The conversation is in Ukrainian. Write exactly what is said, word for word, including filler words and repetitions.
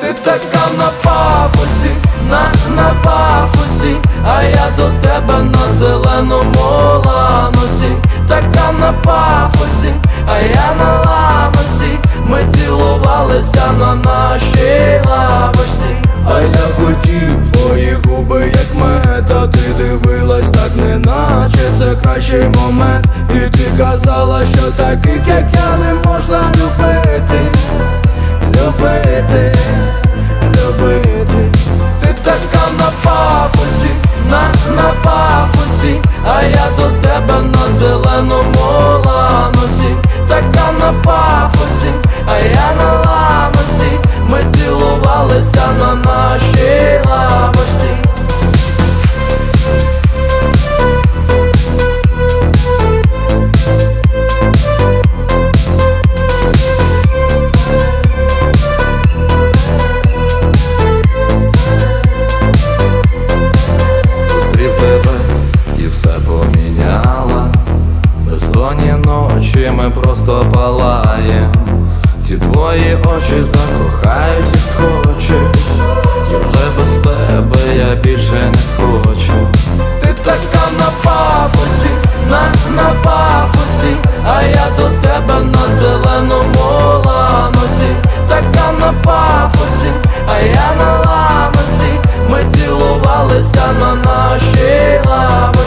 Ти така на пафосі, на, на пафосі, а я до тебе на зеленому ланосі. Така на пафосі, а я на ланосі. Ми цілувалися на нашій лавочці. А я хотів твої губи, як мед, а ти дивилась так, неначе це кращий момент. І ти казала, що таких, як я, не можна любити. Любити, любити. Ти така на пафосі, на, на пафосі, а я до тебе на зеленому ланосі. Така на пафосі, а я на ланосі. Ми цілувалися на нашій лавочці. Зустрів тебе і все поміняла. Безсонні ночі ми просто палаєм. Ці твої очі закохають, як схочеш. І вже без тебе я більше не схочу. Ти така на пафосі, на, на пафосі, а я до тебе на зеленому ланосі. Така на пафосі, а я на ланосі. Ми цілувалися на нашій лаві.